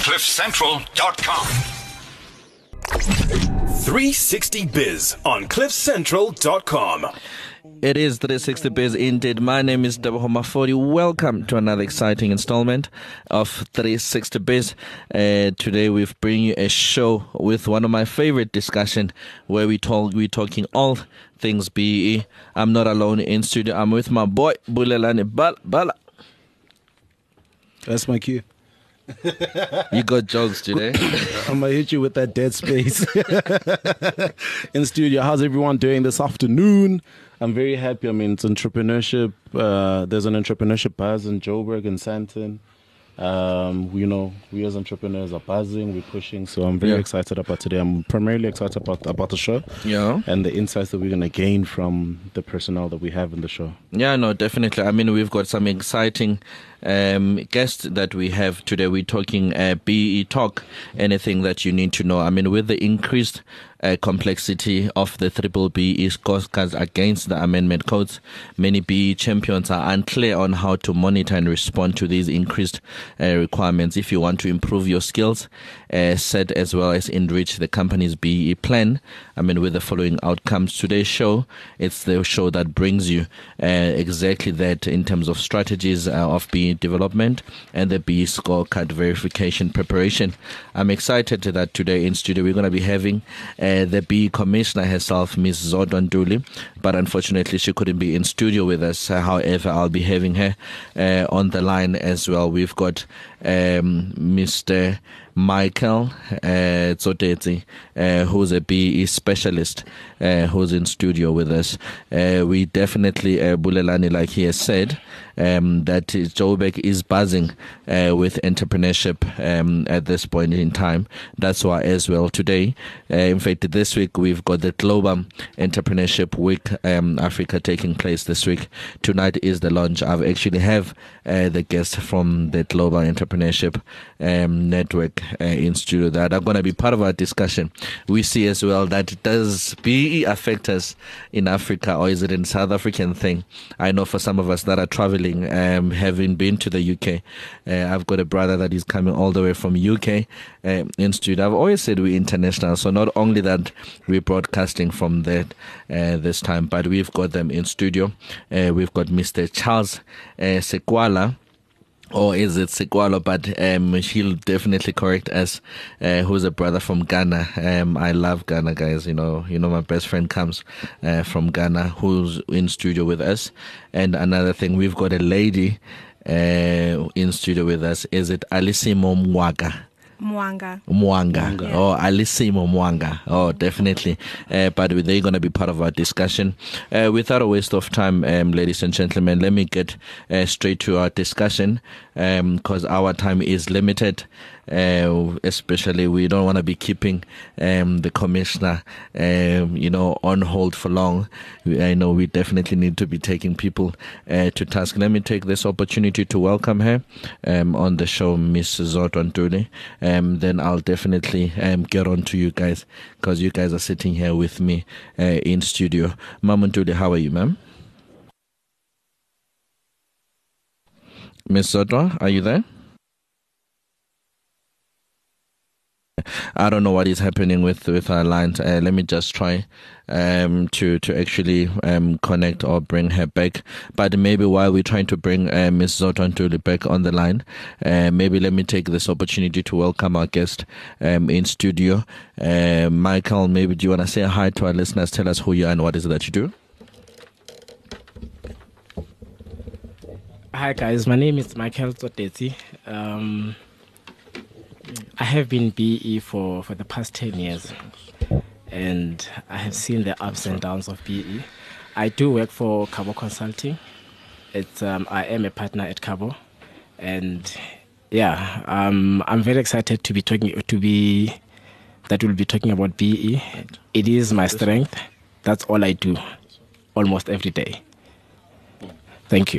CliffCentral.com. 360 Biz on CliffCentral.com. It is 360 Biz indeed. My name is Debo Mafodi. Welcome to another exciting installment of 360 Biz. Today we've bring you a show with one of my favorite discussion where we're talking all things BE. I'm not alone in studio. I'm with my boy Bulelani Bala. That's my cue. You got jokes today. I'm gonna hit you with that dead space. In studio, how's everyone doing this afternoon? I'm very happy. I mean, it's entrepreneurship. There's an entrepreneurship buzz in Joburg and Sandton. We as entrepreneurs are buzzing, we're pushing. So I'm very excited about today. I'm primarily excited about the show, and the insights that we're gonna gain from the personnel that we have in the show. Yeah, no, definitely. I mean, we've got some exciting guests that we have today. We're talking BE Talk, anything that you need to know. I mean, with the increased complexity of the triple BE scorecards against the amendment codes, many BE champions are unclear on how to monitor and respond to these increased requirements. If you want to improve your skills set as well as enrich the company's BE plan, I mean, with the following outcomes. Today's show, it's the show that brings you exactly that in terms of strategies of BE development and the BE scorecard verification preparation. I'm excited that today in studio we're going to be having the BE commissioner herself, Ms. Zodwa Ntuli, but unfortunately she couldn't be in studio with us. However, I'll be having her on the line as well. We've got Mr. Michael Tsoteti, who's a BE specialist, who's in studio with us. We definitely, Bulelani, like he has said, that Joburg is buzzing with entrepreneurship at this point in time. That's why as well today, in fact, this week we've got the Global Entrepreneurship Week Africa taking place this week. Tonight is the launch. I've actually have the guests from the Global Entrepreneurship Network in studio that are going to be part of our discussion. We see as well that does BE affect us in Africa, or is it a South African thing? I know for some of us that are traveling, having been to the UK, I've got a brother that is coming all the way from UK in studio. I've always said we're international, so not only that we're broadcasting from that this time, but we've got them in studio. We've got Mr. Charles Sekwala, or is it Sekwalo? But he'll definitely correct us. Who's a brother from Ghana. I love Ghana, guys. You know, my best friend comes from Ghana, who's in studio with us. And another thing, we've got a lady in studio with us. Is it Alisimo Mwanga? Mwanga. Yeah. Oh, Alisimo Mwanga. Oh, definitely. But they're going to be part of our discussion. Without a waste of time, ladies and gentlemen, let me get straight to our discussion, because our time is limited. Especially we don't want to be keeping the commissioner on hold for long. I know we definitely need to be taking people to task. Let me take this opportunity to welcome her on the show, Miss Zodwa Ntuli. Then I'll definitely get on to you guys, because you guys are sitting here with me in studio. Mama Ntuli, how are you, ma'am? Miss Zodwa, are you there? I don't know what is happening with our lines. Let me just try to actually connect or bring her back. But maybe while we're trying to bring Ms. Zodwa Ntuli back on the line, maybe let me take this opportunity to welcome our guest in studio. Michael, maybe do you want to say hi to our listeners? Tell us who you are and what is it that you do? Hi guys, my name is Michael Tsoteti. I have been BE for the past 10 years, and I have seen the ups and downs of BE. I do work for Cabo Consulting. I am a partner at Cabo, and I'm very excited we'll be talking about BE. It is my strength. That's all I do, almost every day. Thank you.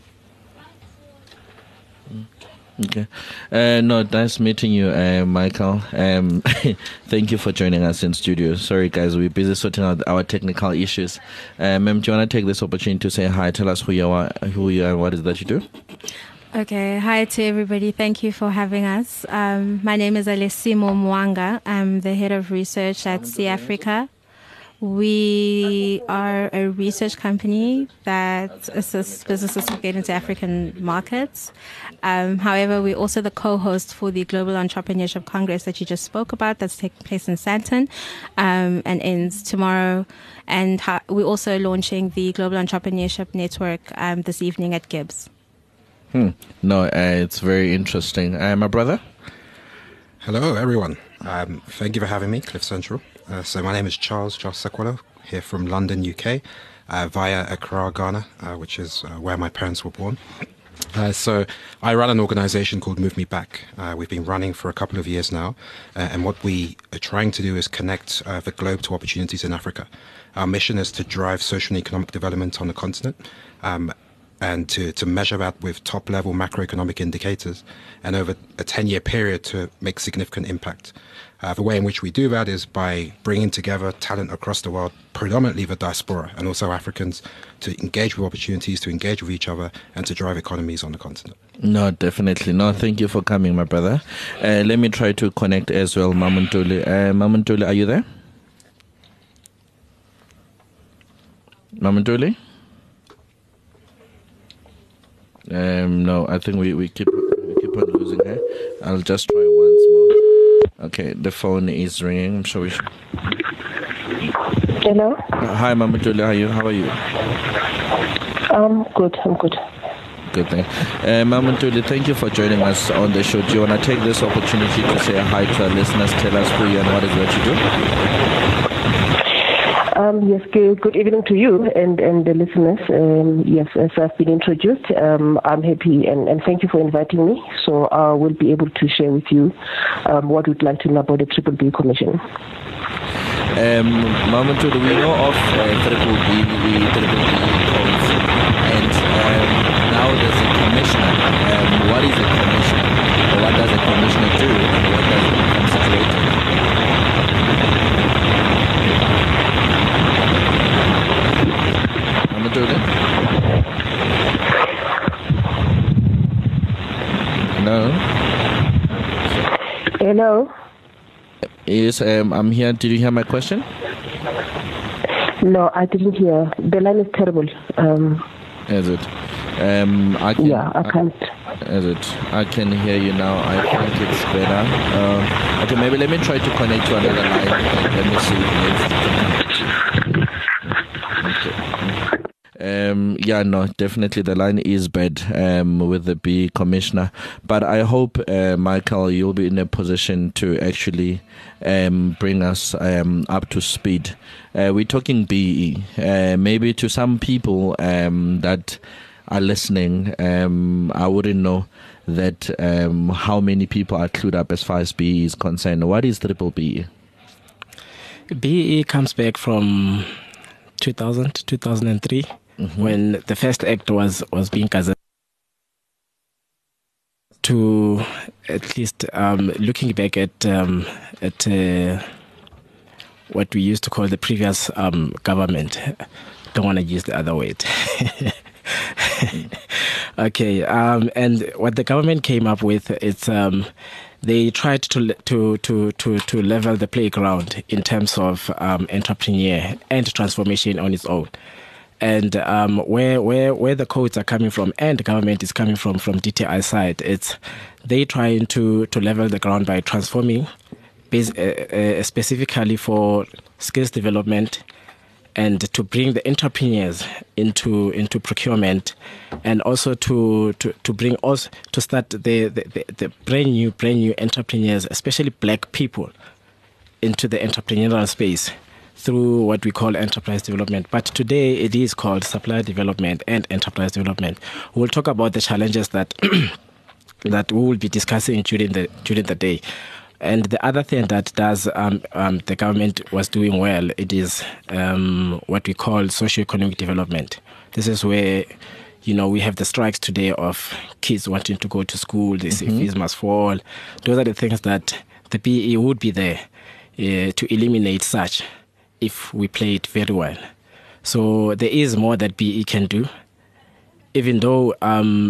Okay. No, nice meeting you, Michael. Thank you for joining us in studio. Sorry, guys, we're busy sorting out our technical issues. Ma'am, do you want to take this opportunity to say hi? Tell us who you are, and what is that you do? Okay, hi to everybody. Thank you for having us. My name is Alessimo Mwanga. I'm the head of research at Sea Africa. We are a research company that assists businesses to get into African markets. However, we're also the co-host for the Global Entrepreneurship Congress that you just spoke about that's taking place in Sandton and ends tomorrow. And we're also launching the Global Entrepreneurship Network this evening at Gibbs. No, it's very interesting. My brother? Hello, everyone. Thank you for having me, Cliff Central. So my name is Charles Sequolo, here from London, UK, via Accra, Ghana, which is where my parents were born. So I run an organization called Move Me Back. We've been running for a couple of years now, and what we are trying to do is connect the globe to opportunities in Africa. Our mission is to drive social and economic development on the continent, and to measure that with top-level macroeconomic indicators, and over a 10-year period to make significant impact. The way in which we do that is by bringing together talent across the world, predominantly the diaspora, and also Africans, to engage with opportunities, to engage with each other, and to drive economies on the continent. No, definitely. No, thank you for coming, my brother. Let me try to connect as well, Mamuntuli. Mamuntuli, are you there? Mamuntuli? No, I think we keep on losing her. I'll just try once more. Okay, the phone is ringing. I'm sure we should. Hello. Hi, Mamuntuli. How are you? I'm good. Good thing. Mamuntuli, thank you for joining us on the show. Do you want to take this opportunity to say hi to our listeners? Tell us who you are and what is that you do? Yes, good evening to you and the listeners. Yes, as I've been introduced, I'm happy and thank you for inviting me. So I will be able to share with you what we'd like to know about the Triple B Commission. Mamuntuli, we know of Triple B codes, and now there's a commissioner. What is a commissioner? Or what does a commissioner do? And what does it become situated? Hello. Yes, I'm here. Did you hear my question? No, I didn't hear. The line is terrible. Is it? I can't. Is it? I can hear you now. I think it's better. Okay, maybe let me try to connect to another line. Let me see if yeah, no, definitely the line is bad with the B commissioner. But I hope, Michael, you'll be in a position to actually bring us up to speed. We're talking BE. Maybe to some people that are listening, I wouldn't know that how many people are clued up as far as BE is concerned. What is Triple B? BE comes back from 2000 to 2003. When the first act was being gazetted, to at least looking back at what we used to call the previous government. Don't want to use the other word. Okay, and what the government came up with, it's they tried to level the playground in terms of entrepreneur and transformation on its own. And where the codes are coming from and the government is coming from DTI side, it's they trying to level the ground by transforming, specifically for skills development, and to bring the entrepreneurs into procurement, and also to bring us to start the brand new entrepreneurs, especially black people, into the entrepreneurial space through what we call enterprise development. But today it is called supplier development and enterprise development. We'll talk about the challenges that that we will be discussing during the day. And the other thing that does the government was doing well, it is what we call socio-economic development. This is where, we have the strikes today of kids wanting to go to school, they say fees must fall. Those are the things that the BE would be there to eliminate such if we play it very well. So there is more that BE can do, even though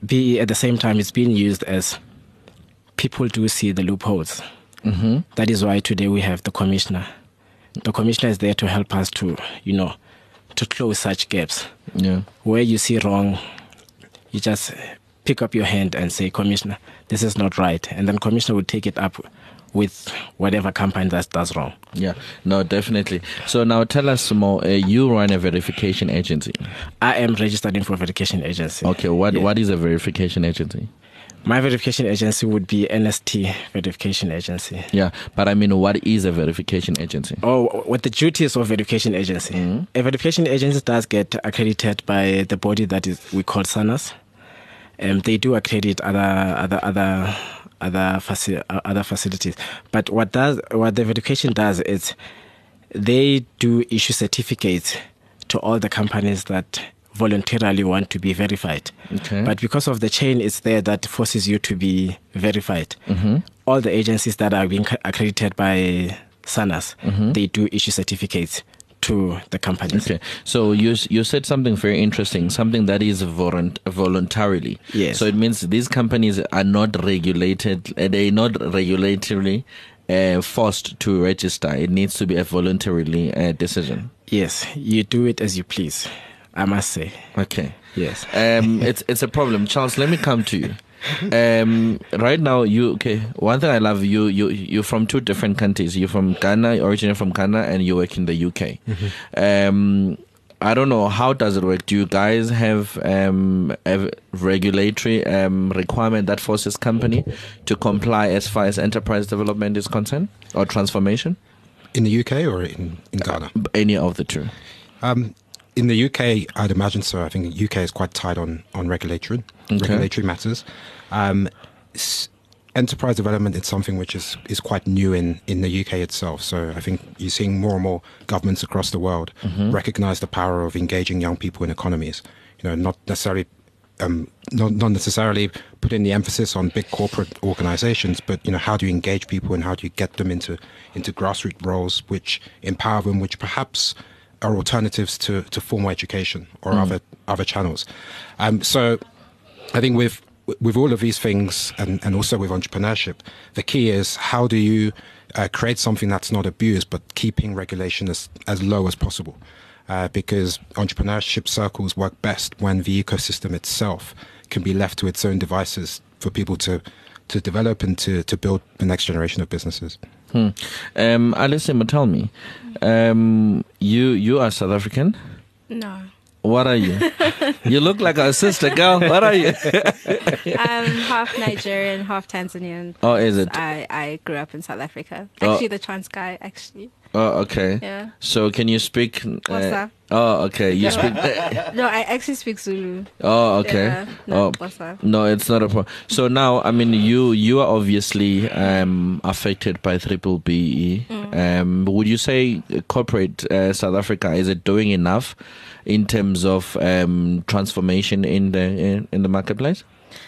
BE at the same time is being used as people do see the loopholes. That is why today we have the commissioner. The commissioner is there to help us to, to close such gaps. Yeah. Where you see wrong, you just pick up your hand and say, Commissioner, this is not right. And then Commissioner will take it up with whatever company that does wrong. Yeah, no, definitely. So now tell us more. You run a verification agency. I am registered for a verification agency. Okay, what is a verification agency? My verification agency would be NST Verification Agency. Yeah, but I mean, what is a verification agency? Oh, what the duties of verification agency? A verification agency does get accredited by the body that is we call SANAS. They do accredit other facilities. But what the verification does is they do issue certificates to all the companies that voluntarily want to be verified. Okay. But because of the chain it's there that forces you to be verified, all the agencies that are being accredited by SANAS, they do issue certificates to the companies. Okay, so you said something very interesting, something that is voluntarily. Yes. So it means these companies are not regulated, they're not regulatorily forced to register. It needs to be a voluntarily decision. Yes, you do it as you please, I must say. Okay. Yes. It's a problem. Charles, let me come to you. Right now, one thing I love, you're from two different countries. You're from Ghana, originally from Ghana, and you work in the UK. I don't know, how does it work? Do you guys have a regulatory requirement that forces company to comply as far as enterprise development is concerned, or transformation? In the UK or in Ghana? Any of the two. In the UK, I'd imagine so. I think the UK is quite tight on regulatory matters. Enterprise development is something which is quite new in the UK itself. So I think you're seeing more and more governments across the world recognize the power of engaging young people in economies. Not necessarily putting the emphasis on big corporate organizations, but how do you engage people and how do you get them into grassroots roles which empower them, which perhaps are alternatives to formal education or other channels. So I think with all of these things and also with entrepreneurship, the key is how do you create something that's not abused but keeping regulation as low as possible. Because entrepreneurship circles work best when the ecosystem itself can be left to its own devices for people to develop and to build the next generation of businesses. Alessimo, tell me, you are South African? No. What are you? You look like our sister, girl. What are you? I'm half Nigerian, half Tanzanian. Oh, is it? I grew up in South Africa. Actually, the Transkei, actually. Oh, okay. Yeah. So can you speak? Xhosa. Oh, okay. You speak. No, I actually speak Zulu. Oh, okay. Yeah, no, Xhosa. No, it's not a problem. So now, I mean, you are obviously affected by triple BE. Would you say corporate South Africa, is it doing enough in terms of transformation in the marketplace?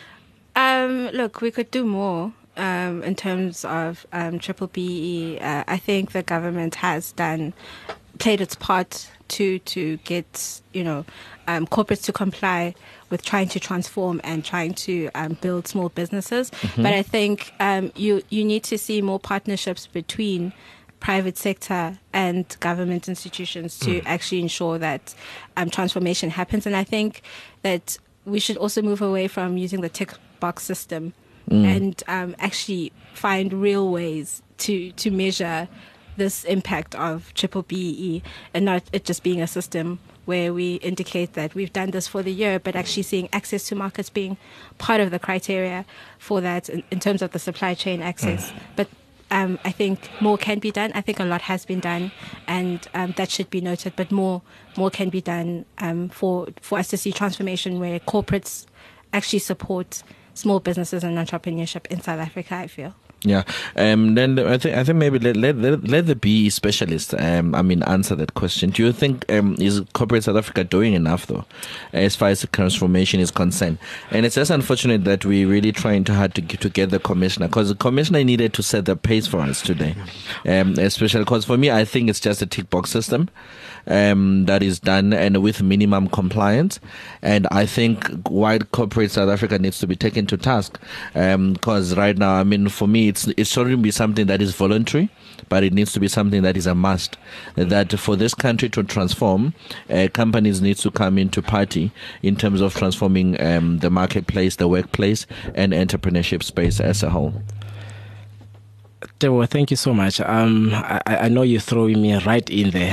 Look, we could do more. In terms of triple BE, I think the government has played its part to get corporates to comply with trying to transform and trying to build small businesses. But I think you need to see more partnerships between private sector and government institutions to actually ensure that transformation happens. And I think that we should also move away from using the tick box system and actually find real ways to measure this impact of triple BE, and not it just being a system where we indicate that we've done this for the year, but actually seeing access to markets being part of the criteria for that in terms of the supply chain access. But I think more can be done. I think a lot has been done, and that should be noted. But more can be done for us to see transformation where corporates actually support small businesses and entrepreneurship in South Africa, I feel. Yeah. Then I think maybe let the BE specialist answer that question. Do you think is corporate South Africa doing enough though, as far as transformation is concerned? And it's just unfortunate that we're really trying too hard to get the commissioner, because the commissioner needed to set the pace for us today. Especially because for me, I think it's just a tick box system that is done and with minimum compliance. And I think wide corporate South Africa needs to be taken to task, because right now, for me, it shouldn't be something that is voluntary, but it needs to be something that is a must. That for this country to transform, companies need to come into party in terms of transforming the marketplace, the workplace, and entrepreneurship space as a whole. Tebo, thank you so much. I know you're throwing me right in there.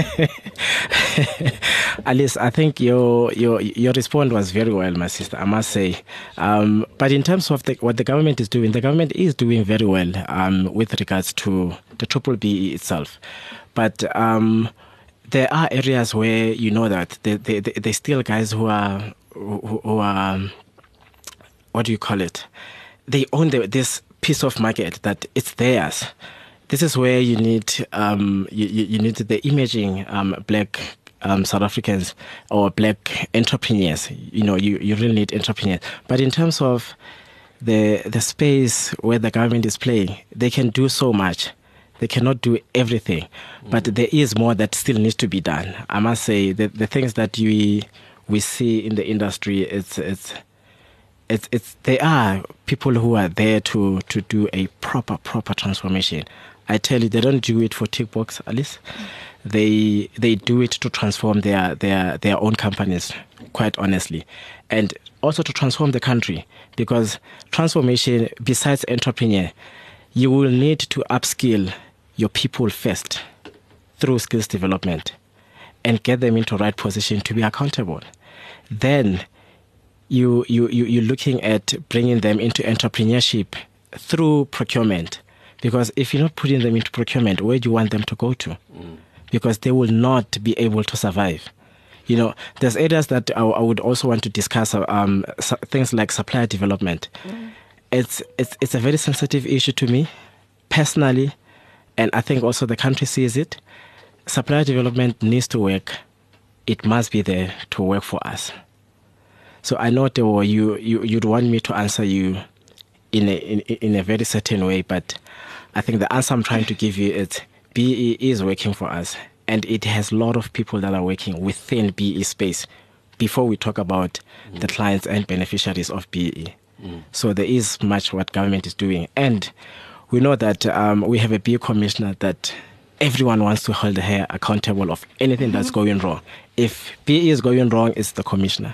Alice, I think your response was very well, my sister, I must say. But in terms of what the government is doing very well with regards to the BBBE itself. But there are areas where you know that there's still guys who are what do you call it? They own this piece of market that it's theirs. This is where you need you need the emerging black South Africans or black entrepreneurs. You really need entrepreneurs. But in terms of the space where the government is playing, they can do so much. They cannot do everything, but there is more that still needs to be done. I must say that the things that we see in the industry, there are people who are there to do a proper transformation. I tell you, they don't do it for tick box, Alice. They do it to transform their own companies, quite honestly, and also to transform the country. Because transformation, besides entrepreneur, you will need to upskill your people first through skills development and get them into the right position to be accountable. Then you're looking at bringing them into entrepreneurship through procurement. Because if you're not putting them into procurement, where do you want them to go to? Because they will not be able to survive. There's areas that I would also want to discuss, things like supplier development. It's a very sensitive issue to me, personally, and I think also the country sees it. Supplier development needs to work. It must be there to work for us. So I know you'd want me to answer you in a very certain way, but I think the answer I'm trying to give you is BE is working for us, and it has a lot of people that are working within BE space before we talk about the clients and beneficiaries of BE. So there is much what government is doing, and we know that we have a BE commissioner that everyone wants to hold her accountable of anything that's going wrong. If BE is going wrong, it's the commissioner.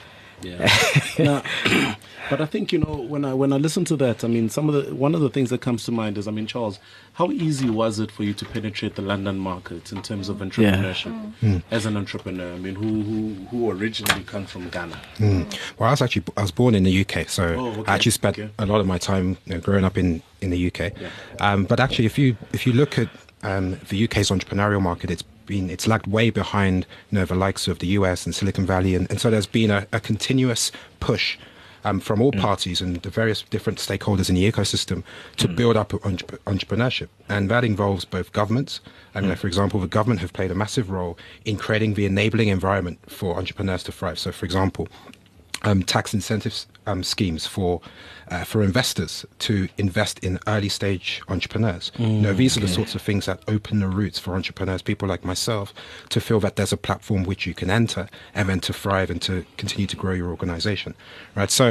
Yeah. But I think, when I listen to that, one of the things that comes to mind is, Charles, how easy was it for you to penetrate the London market in terms of entrepreneurship as an entrepreneur? Who originally come from Ghana? Well, I was born in the UK, so I actually spent a lot of my time growing up in the UK. Yeah. But actually, if you look at the UK's entrepreneurial market, it's lagged way behind the likes of the US and Silicon Valley, and so there's been a continuous push from all parties and the various different stakeholders in the ecosystem to build up entrepreneurship. And that involves both governments. For example, the government have played a massive role in creating the enabling environment for entrepreneurs to thrive. So, for example, tax incentives schemes for investors to invest in early stage entrepreneurs. These are the sorts of things that open the routes for entrepreneurs, people like myself, to feel that there's a platform which you can enter and then to thrive and to continue to grow your organization. Right. So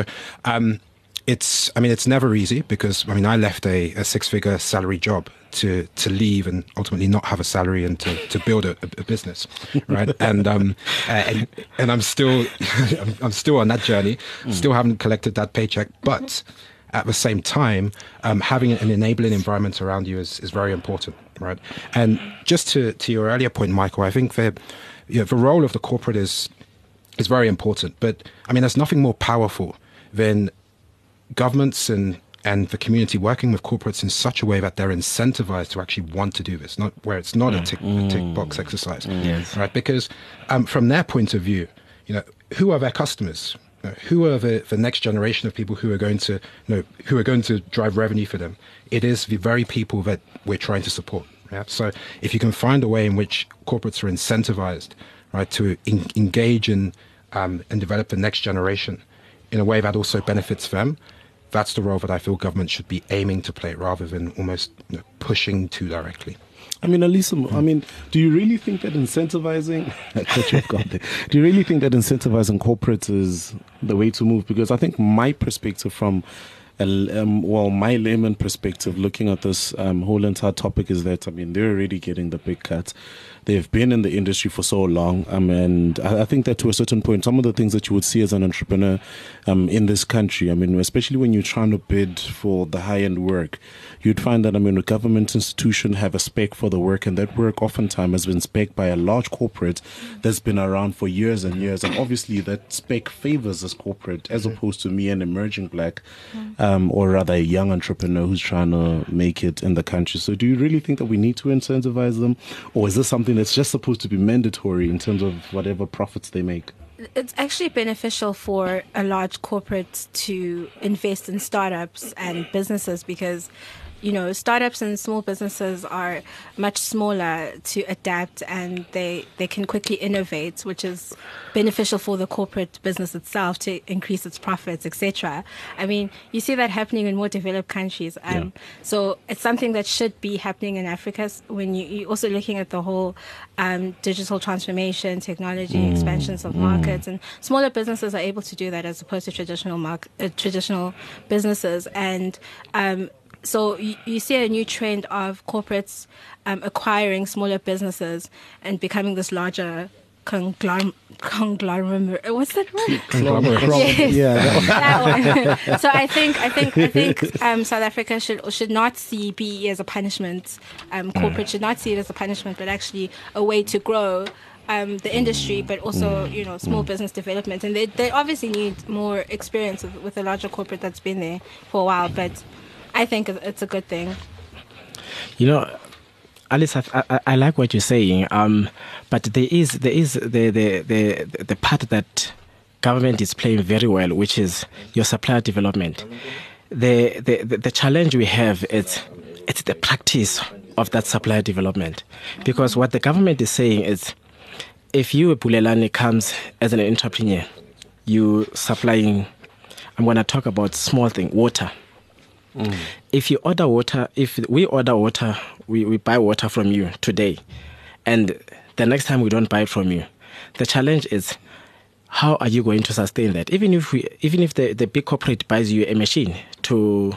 it's never easy, because I left a 6-figure salary job to leave and ultimately not have a salary and to build a business, right? and I'm still I'm still on that journey, still haven't collected that paycheck, but at the same time, having an enabling environment around you is very important, right? And just to your earlier point, Michael, I think that the role of the corporate is very important, but there's nothing more powerful than governments and the community working with corporates in such a way that they're incentivized to actually want to do this, not where it's not a tick box exercise, right? Because from their point of view, who are their customers? who are the next generation of people who are going to, who are going to drive revenue for them? It is the very people that we're trying to support. Yeah? So if you can find a way in which corporates are incentivized, right, to engage in and develop the next generation in a way that also benefits them, that's the role that I feel government should be aiming to play rather than almost pushing too directly. I mean, Elisa, do you really think that incentivizing, do you really think that incentivizing corporates is the way to move? Because I think my perspective from, my layman perspective looking at this whole entire topic is that, they're already getting the big cuts. They've been in the industry for so long, and I think that to a certain point, some of the things that you would see as an entrepreneur in this country, especially when you're trying to bid for the high-end work, you'd find that, a government institution have a spec for the work, and that work oftentimes has been spec'd by a large corporate that's been around for years and years, and obviously that spec favors this corporate as opposed to me, an emerging black, or rather a young entrepreneur who's trying to make it in the country. So do you really think that we need to incentivize them, or is this something that's just supposed to be mandatory in terms of whatever profits they make? It's actually beneficial for a large corporate to invest in startups and businesses because, startups and small businesses are much smaller to adapt, and they can quickly innovate, which is beneficial for the corporate business itself to increase its profits, etc. You see that happening in more developed countries. So it's something that should be happening in Africa when you're also looking at the whole digital transformation, technology, expansions of markets, and smaller businesses are able to do that as opposed to traditional businesses. And so you see a new trend of corporates acquiring smaller businesses and becoming this larger conglomerate. What's that word? Conglomerate. Yes. That one. So I think South Africa should not see BEE as a punishment. Corporate should not see it as a punishment, but actually a way to grow the industry, but also small business development. And they obviously need more experience with a larger corporate that's been there for a while, but I think it's a good thing. Alice, I like what you're saying, but there is the part that government is playing very well, which is your supplier development. The challenge we have is it's the practice of that supplier development, because what the government is saying is, if you, a Bulelani, comes as an entrepreneur, you supplying, I'm going to talk about small thing, water. If you order water, if we order water, we buy water from you today, and the next time we don't buy it from you, the challenge is, how are you going to sustain that? Even if the big corporate buys you a machine to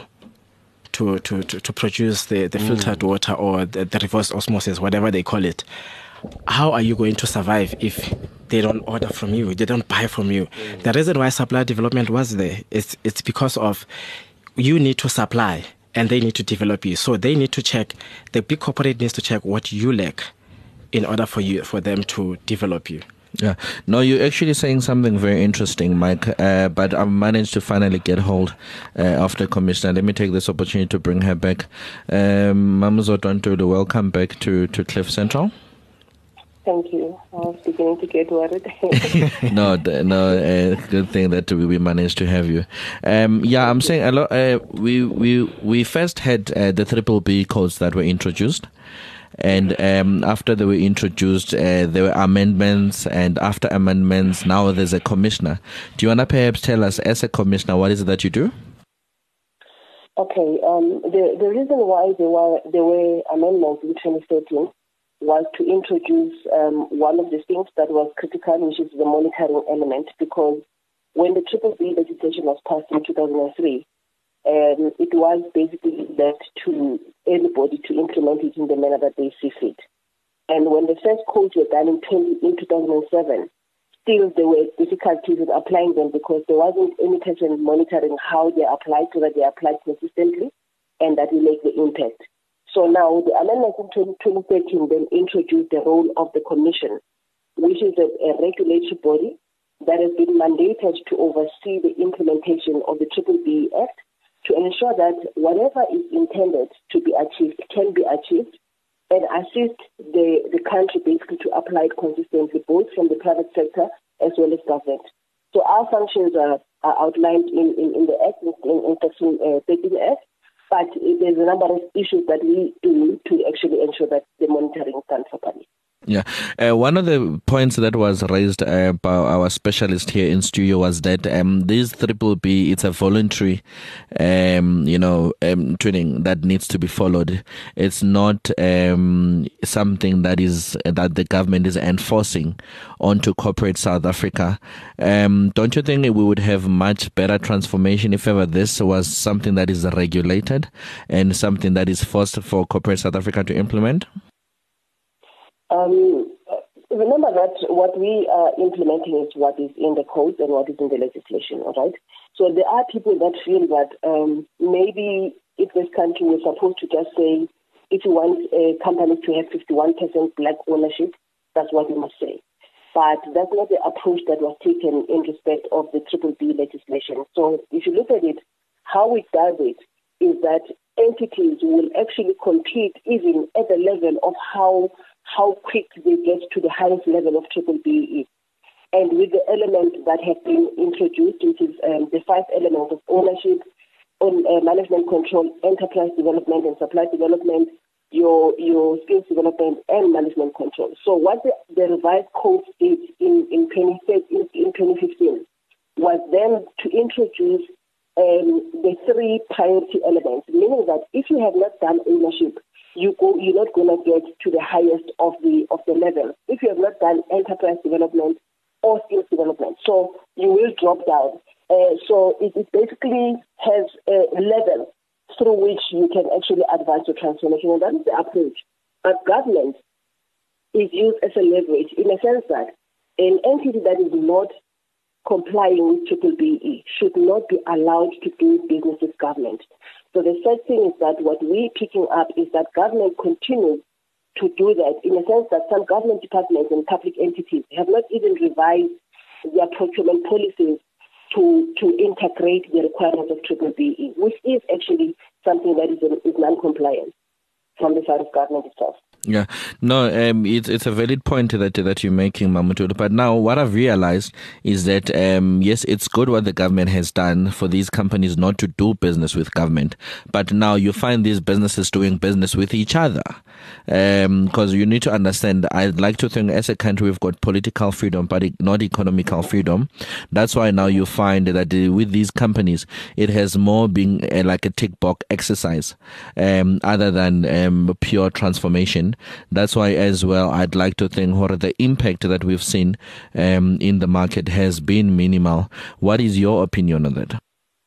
produce the filtered water or the reverse osmosis, whatever they call it, how are you going to survive if they don't order from you, they don't buy from you? The reason why supply development was there is it's because of you need to supply and they need to develop you. So they need to check, the big corporate needs to check what you lack in order for them to develop you. Yeah. No, you're actually saying something very interesting, Mike, but I've managed to finally get hold of the commissioner. Let me take this opportunity to bring her back. Mamuzo Tontulu, welcome back to Cliff Central. Thank you. I was beginning to get worried. No, good thing that we managed to have you. I'm saying a lot. We first had the BBB codes that were introduced, and after they were introduced, there were amendments, and after amendments, now there's a commissioner. Do you want to perhaps tell us, as a commissioner, what is it that you do? Okay. The reason why there were amendments in 2013 was to introduce one of the things that was critical, which is the monitoring element, because when the BBB legislation was passed in 2003, it was basically left to anybody to implement it in the manner that they see fit. And when the first codes were done in 2007, still there were difficulties in applying them because there wasn't any person monitoring how they applied so that they applied consistently and that will make the impact. So now the amendments in 2013 then introduced the role of the commission, which is a regulatory body that has been mandated to oversee the implementation of the BBB Act to ensure that whatever is intended to be achieved can be achieved and assist the country basically to apply it consistently, both from the private sector as well as government. So our functions are outlined in the Act, in Section 13 Act, but there's a number of issues that we do to actually ensure that the monitoring is done properly. Yeah. One of the points that was raised by our specialist here in studio was that this BBB, it's a voluntary, training that needs to be followed. It's not something that the government is enforcing onto corporate South Africa. Don't you think we would have much better transformation if ever this was something that is regulated and something that is forced for corporate South Africa to implement? Remember that what we are implementing is what is in the code and what is in the legislation, all right? So there are people that feel that maybe if this country was supposed to just say, if you want companies to have 51% black ownership, that's what you must say. But that's not the approach that was taken in respect of the BBB legislation. So if you look at it, how it does it is that entities will actually compete even at the level of how quick they get to the highest level of BBB. And with the elements that have been introduced, which is the 5 elements of ownership, management control, enterprise development and supply development, your skills development and management control. So what the revised code states in 2015 was then to introduce the 3 priority elements, meaning that if you have not done ownership, you're not going to get to the highest of the level. If you have not done enterprise development or skills development, so you will drop down. So it basically has a level through which you can actually advance your transformation, and that is the approach. But government is used as a leverage in a sense that an entity that is not complying with BBB should not be allowed to do business with government. So the third thing is that what we're picking up is that government continues to do that in a sense that some government departments and public entities have not even revised their procurement policies to integrate the requirements of BBB, which is actually something that is non-compliant from the side of government itself. Yeah, no, it's a valid point that you're making, Mamutu. But now what I've realized is that, yes, it's good what the government has done for these companies not to do business with government. But now you find these businesses doing business with each other. Because you need to understand, I'd like to think as a country we've got political freedom, but not economical freedom. That's why now you find that with these companies, it has more been like a tick box exercise, other than pure transformation. That's why as well I'd like to think what the impact that we've seen in the market has been minimal. What is your opinion on that?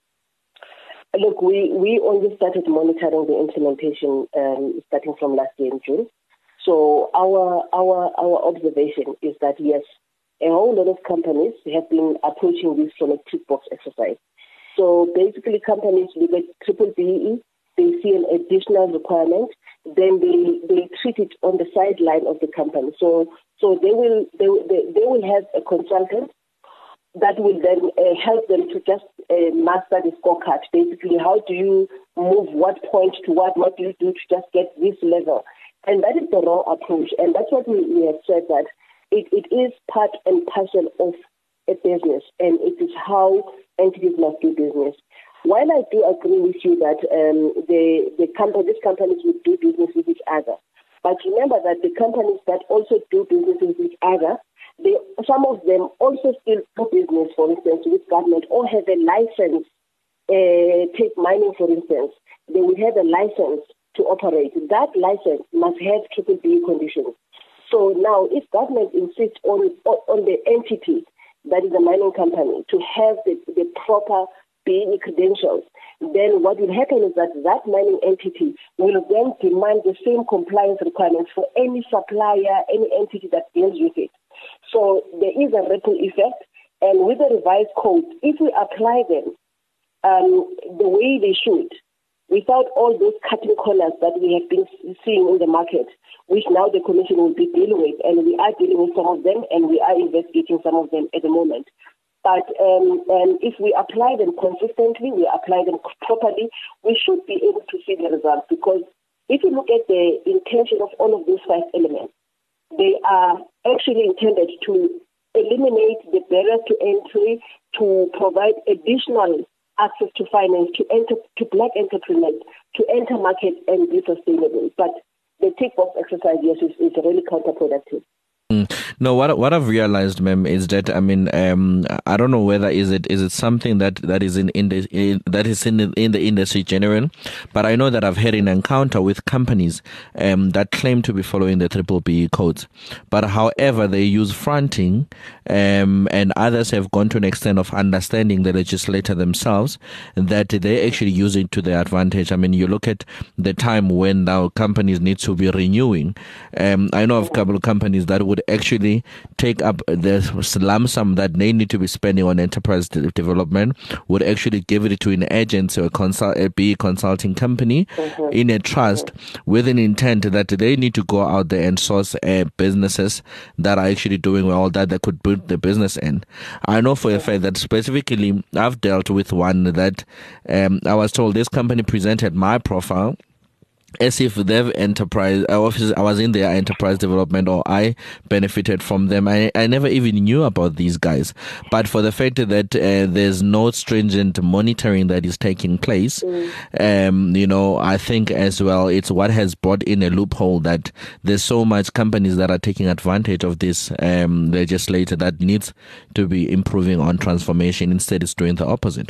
Look, we only started monitoring the implementation starting from last year in June. So our observation is that yes, a whole lot of companies have been approaching this from a tick box exercise. So basically companies look at BBB, they see an additional requirement, then they treat it on the sideline of the company. So they will have a consultant that will then help them to just master the scorecard. Basically, how do you move what point to what do you do to just get this level? And that is the wrong approach. And that's what we have said, that it is part and parcel of a business, and it is how entities must do business. While I do agree with you that these companies would do business with each other, but remember that the companies that also do business with each other, some of them also still do business, for instance, with government or have a license. Take mining, for instance. They will have a license to operate. That license must have BBB conditions. So now, if government insists on the entity that is a mining company to have the proper BEE credentials, then what will happen is that mining entity will then demand the same compliance requirements for any supplier, any entity that deals with it. So there is a ripple effect, and with the revised code, if we apply them the way they should, without all those cutting corners that we have been seeing in the market, which now the Commission will be dealing with, and we are dealing with some of them, and we are investigating some of them at the moment. But if we apply them consistently, we apply them properly, we should be able to see the results. Because if you look at the intention of all of these 5 elements, they are actually intended to eliminate the barriers to entry, to provide additional access to finance, to black entrepreneurs, to enter markets and be sustainable. But the tick box exercise, yes, is really counterproductive. No, what I've realized, ma'am, is that I don't know whether is it something that is in the industry general, but I know that I've had an encounter with companies that claim to be following the BBBE codes, but however they use fronting, and others have gone to an extent of understanding the legislator themselves that they actually use it to their advantage. I mean, you look at the time when now companies need to be renewing. I know of a couple of companies that would actually take up the lump sum that they need to be spending on enterprise development, would actually give it to an agency or a BE consulting company in a trust with an intent that they need to go out there and source businesses that are actually doing all that could build the business in. I know for a fact that specifically I've dealt with one that I was told this company presented my profile as if they've enterprise, I was in their enterprise development or I benefited from them. I never even knew about these guys. But for the fact that there's no stringent monitoring that is taking place, I think as well it's what has brought in a loophole that there's so much companies that are taking advantage of this legislator that needs to be improving on transformation. Instead, it's doing the opposite.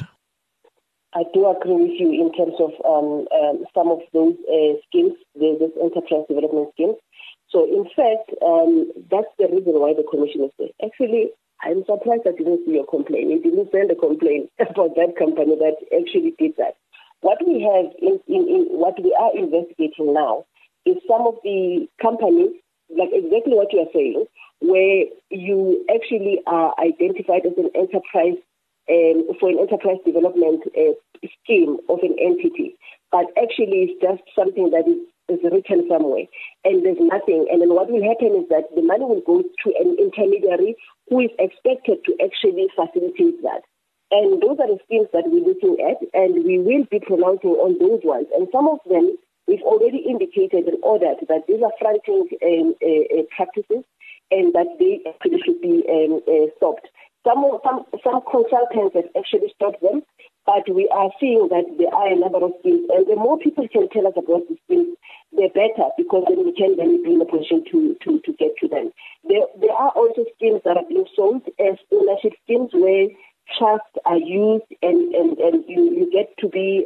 I do agree with you in terms of some of those schemes, those enterprise development schemes. So, in fact, that's the reason why the commission is there. Actually, I'm surprised I didn't see your complaint. You didn't send a complaint about that company that actually did that. What we have in what we are investigating now is some of the companies, like exactly what you are saying, where you actually are identified as an enterprise for an enterprise development scheme of an entity, but actually it's just something that is written somewhere and there's nothing. And then what will happen is that the money will go to an intermediary who is expected to actually facilitate that. And those are the schemes that we're looking at, and we will be pronouncing on those ones. And some of them we've already indicated and ordered that these are fronting practices and that they actually should be stopped. Some consultants have actually stopped them, but we are seeing that there are a number of schemes, and the more people can tell us about the schemes, the better, because then we can then be in a position to get to them. There are also schemes that are being sold as ownership schemes where trusts are used, and you get to be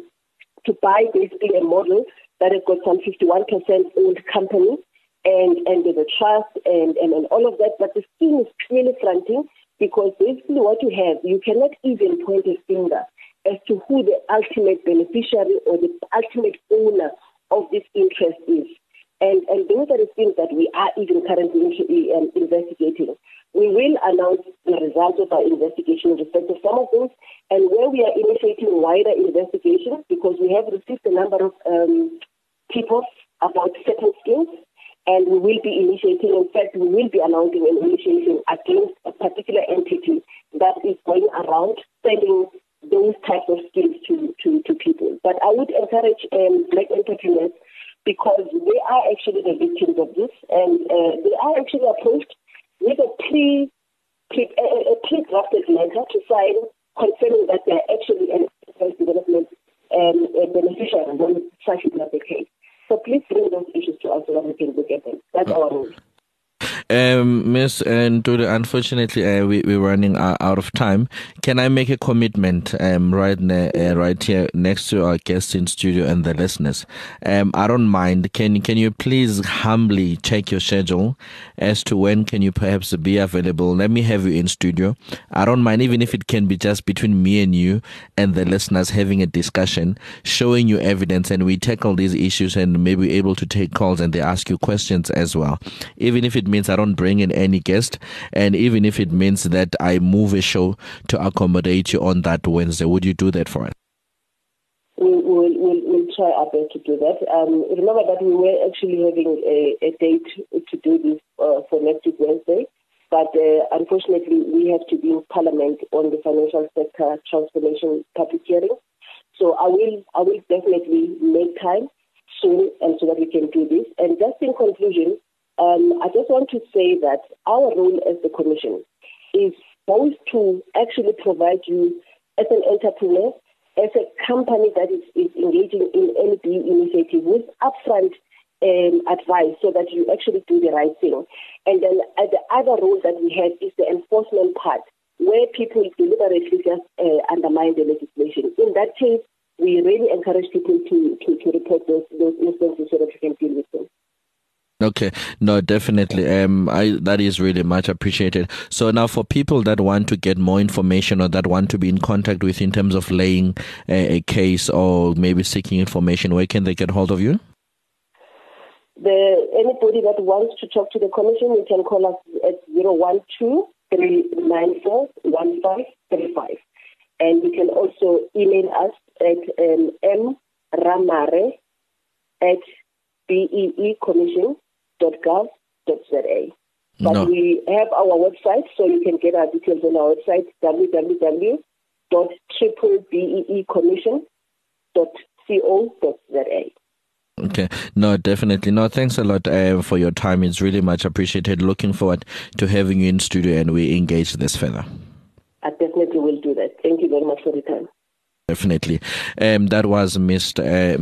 to buy basically a model that has got some 51% owned company, and there's a trust and all of that, but the scheme is clearly fronting. Because basically what you have, you cannot even point a finger as to who the ultimate beneficiary or the ultimate owner of this interest is. And those are the things that we are even currently investigating. We will announce the results of our investigation with respect to some of those, and where we are initiating wider investigations, because we have received a number of people about certain schemes. And we will be initiating, in fact, we will be announcing an initiation against a particular entity that is going around selling those types of skills to people. But I would encourage black entrepreneurs, because they are actually the victims of this, and they are actually approached with a pre-drafted letter to sign confirming that they are actually an enterprise development beneficiary when such is not the case. So please bring those issues to us so that we can look at them. That's our role. Miss Ntudu, unfortunately, we're running out of time. Can I make a commitment right here next to our guests in studio and the listeners? I don't mind. Can you please humbly check your schedule as to when can you perhaps be available? Let me have you in studio. I don't mind, even if it can be just between me and you and the listeners having a discussion, showing you evidence, and we tackle these issues and maybe able to take calls and they ask you questions as well. Even if it means I don't bring in any guest, and even if it means that I move a show to accommodate you on that Wednesday, would you do that for us? We'll try our best to do that. Remember that we were actually having a date to do this for next week Wednesday, but unfortunately we have to be in Parliament on the financial sector transformation public hearing. So I will definitely make time soon, and so that we can do this. And just in conclusion, I just want to say that our role as the Commission is both to actually provide you as an entrepreneur, as a company that is engaging in any BEE initiative with upfront advice so that you actually do the right thing. And then the other role that we have is the enforcement part, where people deliberately just undermine the legislation. In that case, we really encourage people to report those instances so that we can deal with them. Okay, no, definitely. That is really much appreciated. So now, for people that want to get more information or that want to be in contact with in terms of laying a case or maybe seeking information, where can they get hold of you? Anybody that wants to talk to the Commission, you can call us at 012-394-1535. And you can also email us at mramare@beecommission.gov.za. But we have our website, so you can get our details on our website, www.beecommission.co.za. Okay. No, definitely. No, thanks a lot for your time. It's really much appreciated. Looking forward to having you in studio and we engage this further. I definitely will do that. Thank you very much for the time. Definitely. That was Miss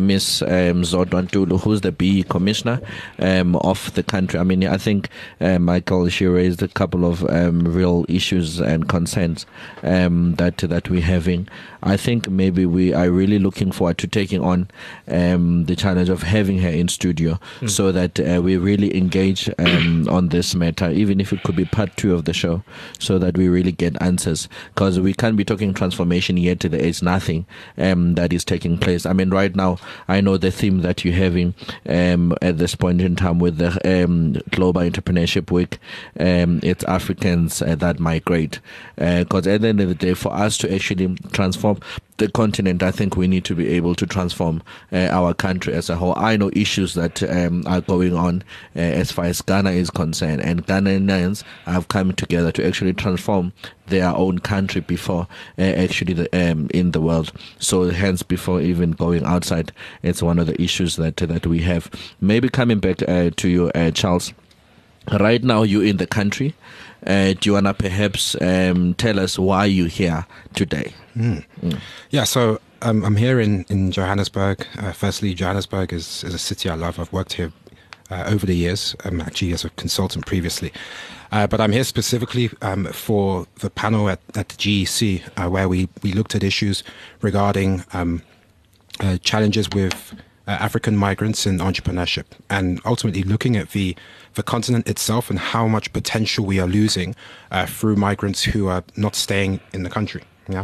Zodwa Ntuli, who's the BEE commissioner of the country. I mean, I think, Michael, she raised a couple of real issues and concerns that we're having. I think maybe we are really looking forward to taking on the challenge of having her in studio so that we really engage on this matter, even if it could be part 2 of the show, so that we really get answers. Because we can't be talking transformation yet there is nothing that is taking place. I mean, right now, I know the theme that you're having at this point in time with the Global Entrepreneurship Week, it's Africans that migrate. Because at the end of the day, for us to actually transform the continent, I think we need to be able to transform our country as a whole. I know issues that are going on as far as Ghana is concerned, and Ghanaians have come together to actually transform their own country before actually in the world. So hence, before even going outside, it's one of the issues that we have. Maybe coming back to you, Charles. Right now, you're in the country. Do you want to perhaps tell us why you're here today? Yeah, so I'm here in Johannesburg. Firstly, Johannesburg is a city I love. I've worked here over the years, actually as a consultant previously. But I'm here specifically for the panel at the GEC, where we looked at issues regarding challenges with African migrants in entrepreneurship, and ultimately looking at the continent itself and how much potential we are losing through migrants who are not staying in the country. Yeah,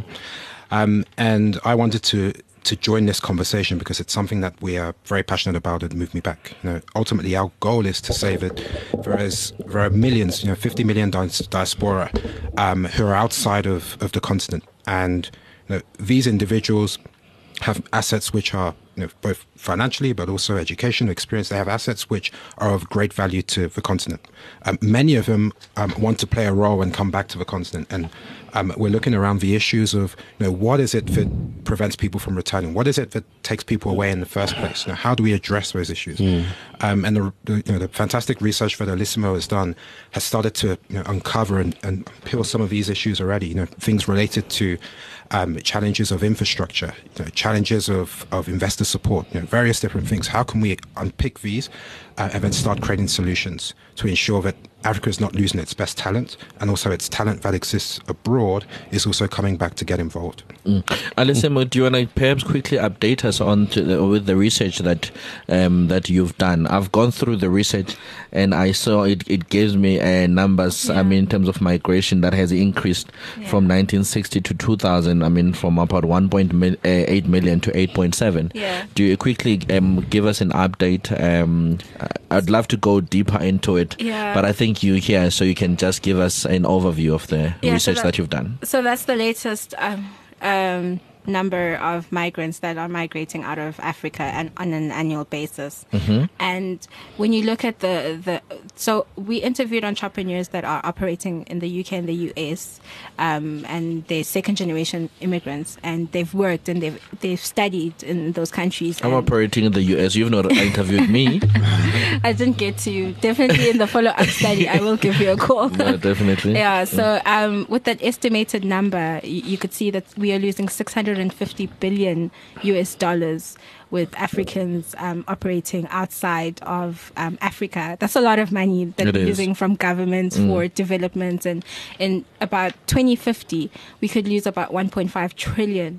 and I wanted to join this conversation because it's something that we are very passionate about at Move Me Back. Ultimately, our goal is to say that there are millions, 50 million diaspora who are outside of the continent, and these individuals have assets which are both financially but also education experience. They have assets which are of great value to the continent. Many of them want to play a role and come back to the continent, and we're looking around the issues of what is it that prevents people from returning? What is it that takes people away in the first place? How do we address those issues? And the fantastic research that Alissimo has done has started to uncover and peel some of these issues already. Things related to challenges of infrastructure, challenges of investor support, various different things. How can we unpick these and then start creating solutions to ensure that Africa is not losing its best talent, and also its talent that exists abroad is also coming back to get involved. Alessimo, do you want to perhaps quickly update us on with the research that you've done? I've gone through the research and I saw it gives me numbers. I mean, in terms of migration that has increased from 1960 to 2000. I mean, from about 1.8 million to 8.7. Do you quickly give us an update? I'd love to go deeper into it, but I think you're here, so you can just give us an overview of the research that you've done. So that's the latest number of migrants that are migrating out of Africa and on an annual basis. And when you look at so we interviewed entrepreneurs that are operating in the UK and the US, and they're second generation immigrants, and they've worked and they've studied in those countries. I'm operating in the US. You've not interviewed me. I didn't get to. Definitely in the follow-up study, I will give you a call. No, definitely. Yeah. So with that estimated number, you could see that we are losing $650 billion US with Africans operating outside of Africa. That's a lot of money that we're using from governments for development. And in about 2050, we could lose about $1.5 trillion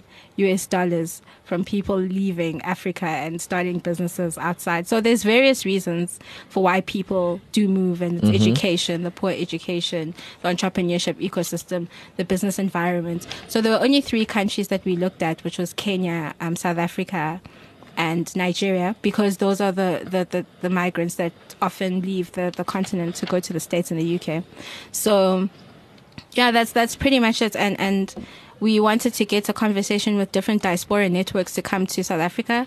US from people leaving Africa and starting businesses outside. So there's various reasons for why people do move, and it's education, the poor education, the entrepreneurship ecosystem, the business environment. So there were only 3 countries that we looked at, which was Kenya, South Africa, and Nigeria, because those are the migrants that often leave the continent to go to the States and the UK. So yeah, that's pretty much it. And we wanted to get a conversation with different diaspora networks to come to South Africa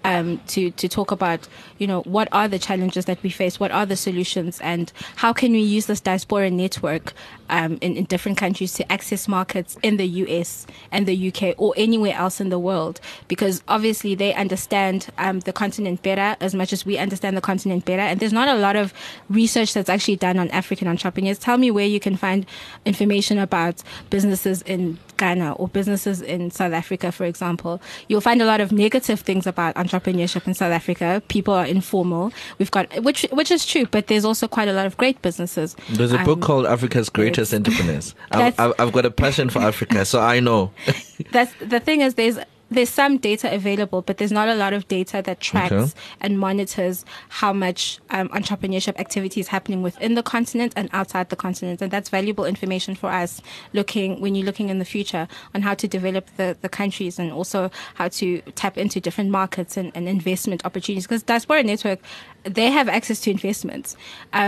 to talk about, what are the challenges that we face, what are the solutions, and how can we use this diaspora network in different countries to access markets in the US and the UK or anywhere else in the world, because obviously they understand the continent better as much as we understand the continent better, and there's not a lot of research that's actually done on African entrepreneurs. Tell me where you can find information about businesses in Ghana or businesses in South Africa, for example. You'll find a lot of negative things about entrepreneurship in South Africa. People are informal. We've got, which is true, but there's also quite a lot of great businesses. There's a book called Africa's Greatest Entrepreneurs. I've got a passion for Africa, so I know. That's the thing is there's some data available, but there's not a lot of data that tracks and monitors how much entrepreneurship activity is happening within the continent and outside the continent. And that's valuable information for us when you're looking in the future on how to develop the countries, and also how to tap into different markets and investment opportunities. Because Diaspora Network, they have access to investments.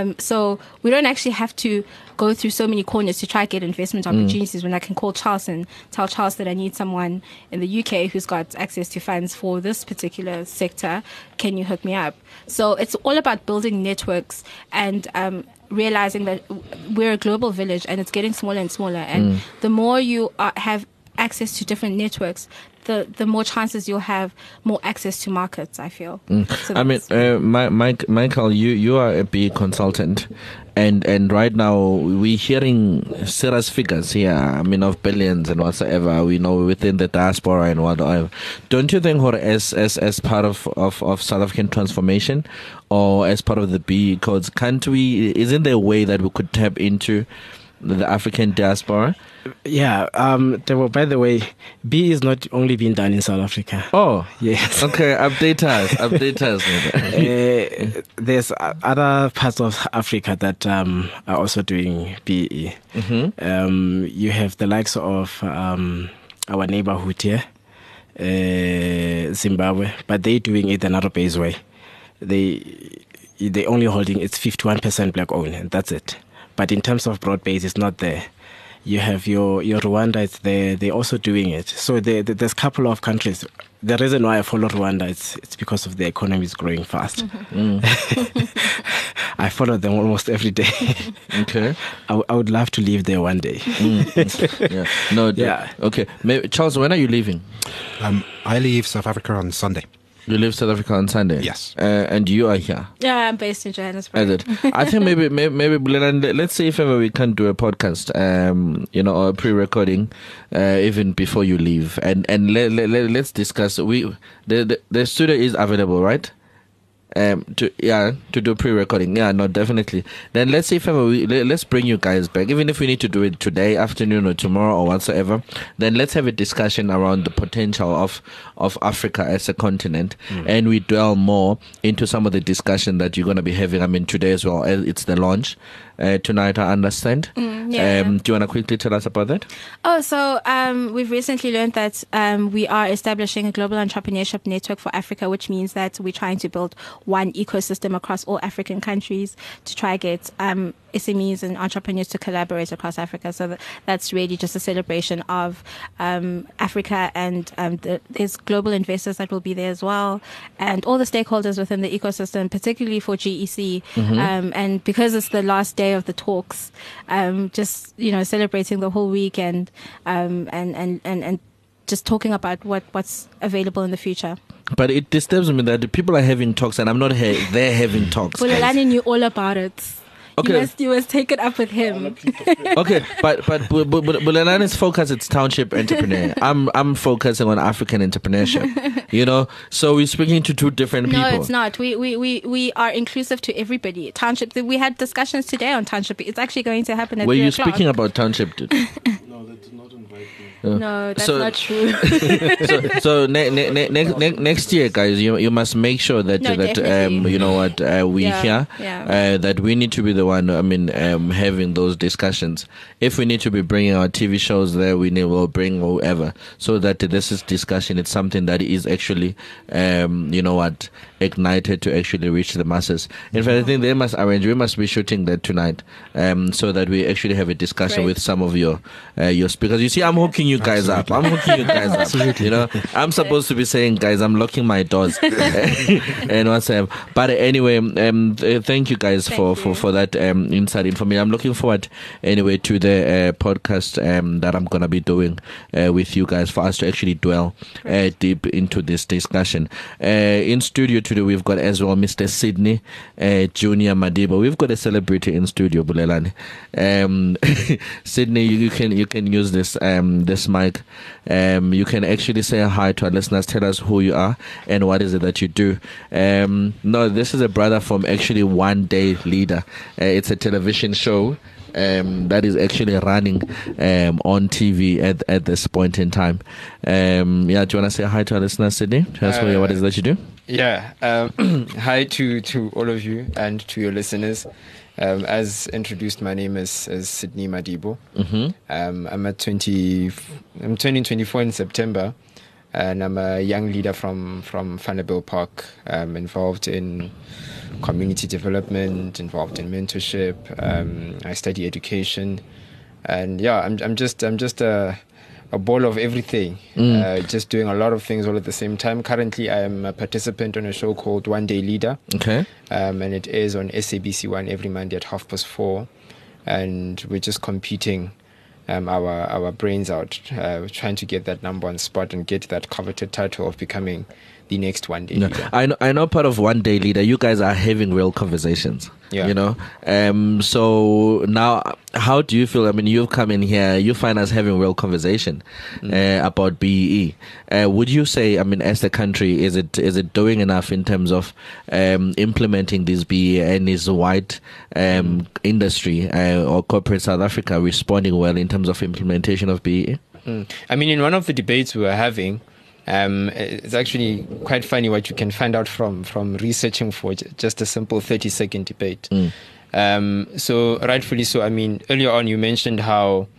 So we don't actually have to go through so many corners to try to get investment opportunities when I can call Charles and tell Charles that I need someone in the UK who's got access to funds for this particular sector. Can you hook me up? So it's all about building networks and realizing that we're a global village and it's getting smaller and smaller. And the more you have access to different networks, the more chances you'll have more access to markets, I feel. So I mean, Michael, you are a big consultant, and right now we're hearing serious figures here. I mean, of billions and whatsoever. We know within the diaspora and whatever. Don't you think, as part of South African transformation, or as part of the BE codes, isn't there a way that we could tap into the African diaspora? Yeah, by the way, B is not only being done in South Africa. Oh, yes. Okay, update us. There's other parts of Africa that are also doing BE. You have the likes of our neighborhood here, Zimbabwe, but they're doing it another base way. They only holding it's 51% black owned, and that's it. But in terms of broad base, it's not there. You have your Rwanda, it's there. They're also doing it. So there's a couple of countries. The reason why I follow Rwanda, it's because of the economy is growing fast. I follow them almost every day. Okay. I would love to live there one day. Yeah. No. Yeah. Okay. Charles, when are you leaving? I leave South Africa on Sunday. You leave South Africa on Sunday? Yes. And you are here? Yeah, I'm based in Johannesburg. Is it? I think maybe let's see if ever we can do a podcast, or a pre-recording, even before you leave, and let's discuss. The studio is available, right? To do pre-recording. Yeah, no, definitely. Then let's see if ever let's bring you guys back, even if we need to do it today afternoon or tomorrow or whatsoever. Then let's have a discussion around the potential of Africa as a continent, and we dwell more into some of the discussion that you're going to be having. I mean, today as well. It's the launch tonight, I understand. Do you want to quickly tell us about that? Oh, so we've recently learned that we are establishing a global entrepreneurship network for Africa, which means that we're trying to build one ecosystem across all African countries to try get SMEs and entrepreneurs to collaborate across Africa. So that's really just a celebration of Africa, and there's global investors that will be there as well, and all the stakeholders within the ecosystem, particularly for GEC. And because it's the last day of the talks, just celebrating the whole week and just talking about what's available in the future. But it disturbs me that people are having talks and I'm not there having talks. Bulelani knew all about it. Okay. You must take it up with him. Okay, but Bulelani's focus is township entrepreneur. I'm focusing on African entrepreneurship. So we're speaking to two different people. No, it's not. We are inclusive to everybody. Township. We had discussions today on township. It's actually going to happen at 3 o'clock. Were you speaking about township? No, they did not invite me. No, that's not true. so next year, guys, you must make sure that we hear that we need to be the one. Having those discussions. If we need to be bringing our TV shows there, we'll bring whoever, so that this is discussion. It's something that is actually, ignited to actually reach the masses. In fact, I think they must arrange. We must be shooting that tonight, so that we actually have a discussion with some of your speakers. You see, I'm hooking you guys up. Absolutely. I'm supposed to be saying, guys, I'm locking my doors and whatsoever. But anyway, thank you guys for that inside information. I'm looking forward anyway to the podcast that I'm gonna be doing with you guys, for us to actually dwell deep into this discussion. In studio today we've got as well Mr. Sydney Junior Madibo. We've got a celebrity in studio, Bulelani. Sydney, you can use this mic. You can actually say hi to our listeners. Tell us who you are and what is it that you do. No, this is a brother from actually One Day Leader. It's a television show that is actually running on TV at this point in time. Do you want to say hi to our listeners, Sydney? Tell us what is it that you do? Yeah. Hi to all of you and to your listeners. As introduced, my name is Sydney Madibo. I'm turning 24 in September, and I'm a young leader from Vanderbilt Park, involved in community development, involved in mentorship. I study education, and I'm just a ball of everything, just doing a lot of things all at the same time. Currently, I am a participant on a show called One Day Leader. Okay. And it airs on SABC1 every Monday at 4:30. And we're just competing our brains out, trying to get that number one spot and get that coveted title of becoming the next One Day Leader. I know part of One Day Leader, you guys are having real conversations. Yeah. So now, how do you feel? I mean, you've come in here, you find us having real conversation about BEE. Would you say, I mean, as a country, is it doing enough in terms of implementing this BEE, and is white industry or corporate South Africa responding well in terms of implementation of BEE? I mean, in one of the debates we were having, it's actually quite funny what you can find out from researching for just a simple 30-second debate. So rightfully so. I mean, earlier on you mentioned how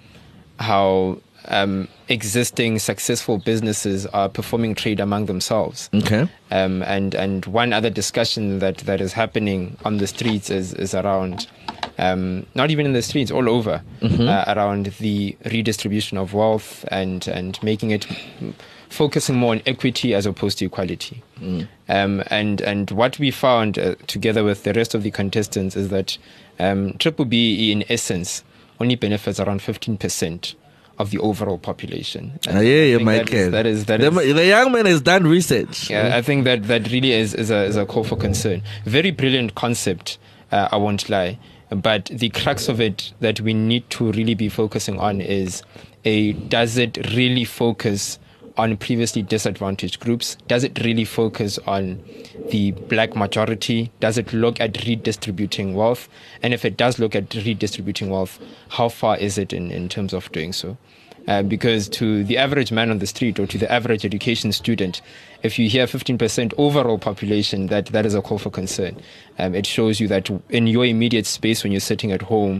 existing successful businesses are performing trade among themselves. Okay. And one other discussion that is happening on the streets is around, not even in the streets, all over, around the redistribution of wealth and making it, focusing more on equity as opposed to equality. And what we found together with the rest of the contestants is that Triple BEE in essence only benefits around 15% of the overall population. That is the young man has done research. Yeah, I think that really is a call for concern. Very brilliant concept, I won't lie. But the crux of it that we need to really be focusing on is, does it really focus on previously disadvantaged groups? Does it really focus on the black majority? Does it look at redistributing wealth? And if it does look at redistributing wealth, how far is it in terms of doing so? Because to the average man on the street or to the average education student, if you hear 15% overall population, that is a call for concern. It shows you that in your immediate space when you're sitting at home,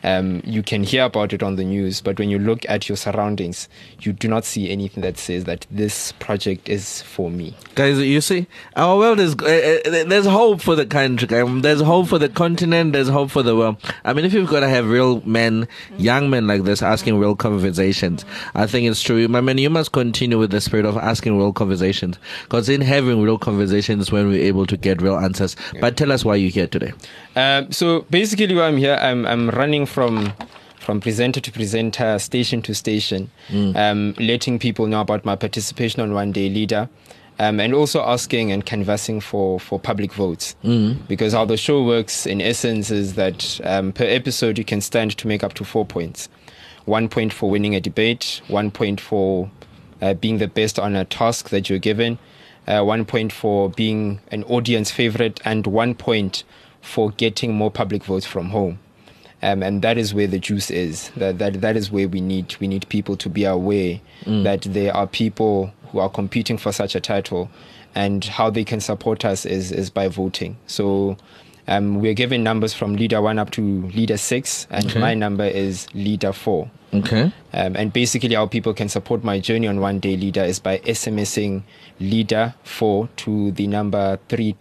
You can hear about it on the news, but when you look at your surroundings, you do not see anything that says that this project is for me. Guys, you see, our world is, there's hope for the country, there's hope for the continent, there's hope for the world. I mean, if you've got to have real men, young men like this asking real conversations, I think it's true. My man, you must continue with the spirit of asking real conversations, because in having real conversations when we're able to get real answers. But tell us why you're here today. So basically why I'm here, I'm running from presenter to presenter, station to station, letting people know about my participation on One Day Leader, and also asking and canvassing for public votes. Because how the show works in essence is that per episode you can stand to make up to 4 points. 1 point for winning a debate, 1 point for being the best on a task that you're given, 1 point for being an audience favorite, and 1 point for getting more public votes from home. And that is where the juice is. That is where we need people to be aware that there are people who are competing for such a title, and how they can support us is by voting. So we're given numbers from leader 1 up to leader 6, and my number is leader 4. Okay. And basically how people can support my journey on One Day Leader is by SMSing leader 4 to the number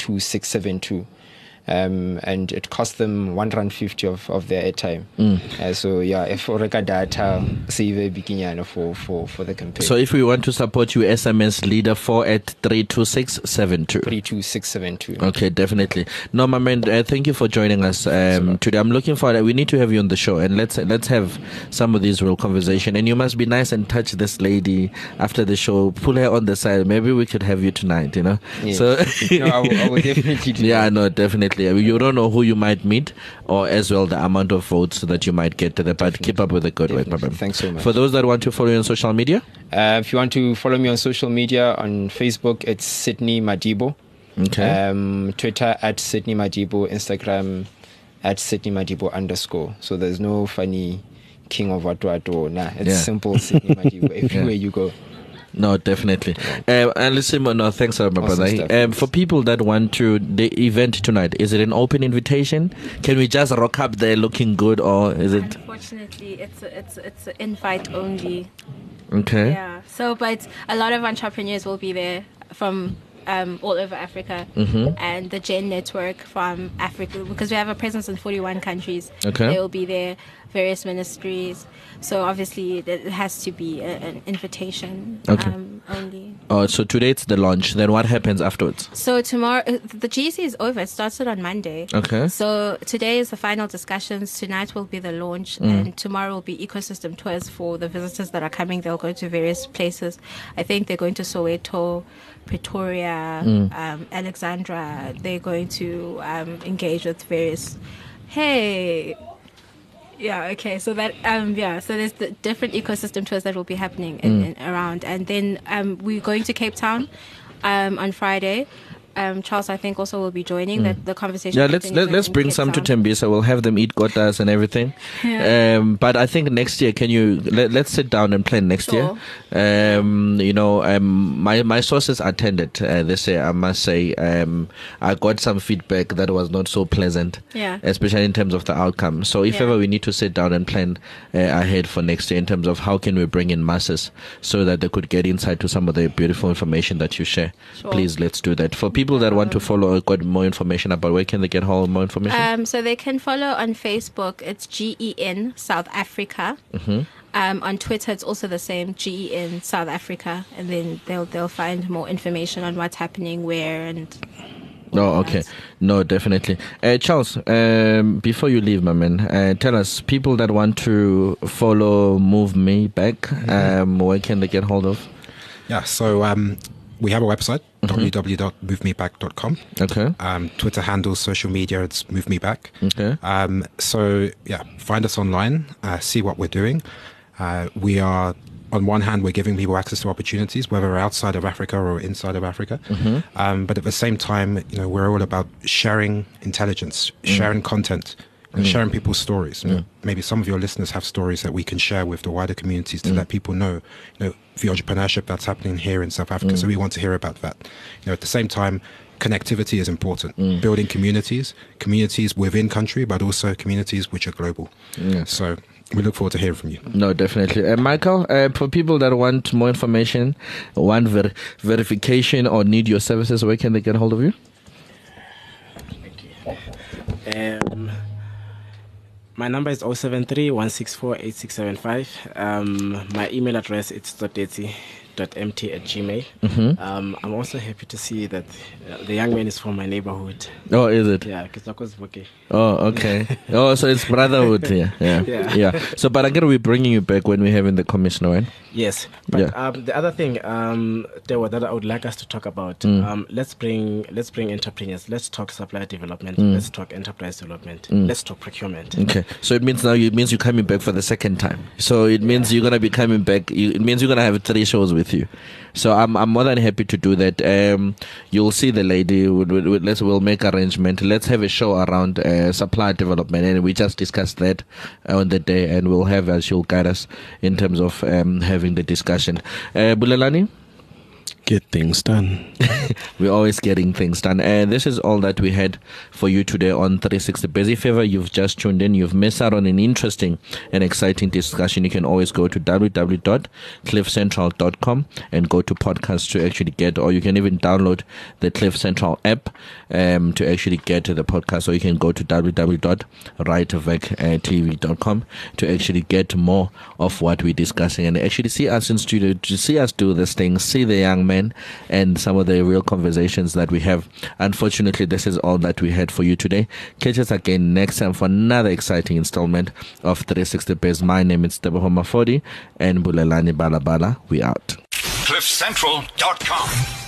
32672. And it costs them R1.50 of their airtime. So yeah, if for data, save a beginning for the campaign. So if we want to support you, SMS leader 4 at 32672. 32672. Okay, definitely. No, my man, thank you for joining us today. I'm looking forward. We need to have you on the show, and let's have some of these real conversation. And you must be nice and touch this lady after the show. Pull her on the side. Maybe we could have you tonight. You know. Yes. So no, I will definitely do yeah, that. no, definitely. I mean, you don't know who you might meet, or as well the amount of votes that you might get to the. But keep up with the good work, my man. Thanks so much. For those that want to follow you on social media, if you want to follow me on social media, on Facebook it's Sydney Madibo. okay. Twitter at Sydney Madibo, Instagram at Sydney Madibo _ So there's no funny king of Watuato. Nah, it's simple Sydney Madibo everywhere you go. No, definitely. And listen, no, thanks, my brother. For people that want to, the event tonight, is it an open invitation? Can we just rock up there looking good, or is it? Unfortunately, it's an invite only. Okay. Yeah. So, but a lot of entrepreneurs will be there from all over Africa, and the Gen Network from Africa, because we have a presence in 41 countries. Okay. They will be there, various ministries. So obviously it has to be an invitation only. Oh, so today it's the launch. Then what happens afterwards? So tomorrow, the GC is over. It started on Monday. Okay. So today is the final discussions. Tonight will be the launch, and tomorrow will be ecosystem tours for the visitors that are coming. They'll go to various places. I think they're going to Soweto, Pretoria, Alexandra. They're going to engage with various. Yeah, okay. So that, so there's the different ecosystem tours that will be happening in around. And then we're going to Cape Town on Friday. Charles, I think, also will be joining the conversation. Yeah, let's bring some to Tembisa. We'll have them eat gotas and everything. Yeah. But I think next year, can you let's sit down and plan next year. My sources attended this year. I must say, I got some feedback that was not so pleasant. Yeah. Especially in terms of the outcome. So if ever we need to sit down and plan ahead for next year in terms of how can we bring in masses so that they could get insight to some of the beautiful information that you share. Sure. Please, let's do that. For people that want to follow or got more information about, where can they get hold of more information? So they can follow on Facebook. It's GEN South Africa. On Twitter, it's also the same, GEN South Africa, and then they'll find more information on what's happening where and. Oh, okay. No, definitely. Charles, before you leave, my man, tell us, people that want to follow Move Me Back, where can they get hold of? Yeah, so we have a website, www.movemeback.com. Okay. Twitter handles, social media, it's Move Me Back. Okay. So, yeah, find us online, see what we're doing. We are, on one hand, we're giving people access to opportunities, whether outside of Africa or inside of Africa. But at the same time, we're all about sharing intelligence, sharing content, and sharing people's stories. Maybe some of your listeners have stories that we can share with the wider communities to let people know, the entrepreneurship that's happening here in South Africa. So we want to hear about that. At the same time, connectivity is important. Building communities within country, but also communities which are global. So we look forward to hearing from you. No, definitely. Michael, for people that want more information, want verification or need your services, where can they get hold of you? My number is 073-164-8675. My email address is .mt@gmail. I'm also happy to see that the young man is from my neighborhood. Oh, is it? Yeah, Kisako's Boke. Oh, okay. Oh, so it's brotherhood here. Yeah. So, but again, we're bringing you back when we're having the commissioner, right? Yes. But the other thing that I would like us to talk about, let's bring entrepreneurs. Let's talk supply development. Let's talk enterprise development. Let's talk procurement. Okay. So it means you're coming back for the second time. So it means you're going to be coming back. It means you're going to have 3 shows with you. So I'm more than happy to do that. You'll see the lady. We'll make arrangement. Let's have a show around supply development, and we just discussed that on the day, and we'll have her. She'll guide us in terms of having the discussion. Bulelani? Get things done. We're always getting things done. And this is all that we had for you today on 360 Busy Favor. You've just tuned in. You've missed out on an interesting and exciting discussion. You can always go to www.cliffcentral.com and go to podcasts to actually get, or you can even download the Cliff Central app to actually get to the podcast, or you can go to www.rightavectv.com to actually get more of what we're discussing and actually see us in studio, to see us do this thing, see the young men and some of the real conversations that we have. Unfortunately, this is all that we had for you today. Catch us again next time for another exciting installment of 360 Biz. My name is Teboho Mafodi and Bulelani Balabala. We out. CliffCentral.com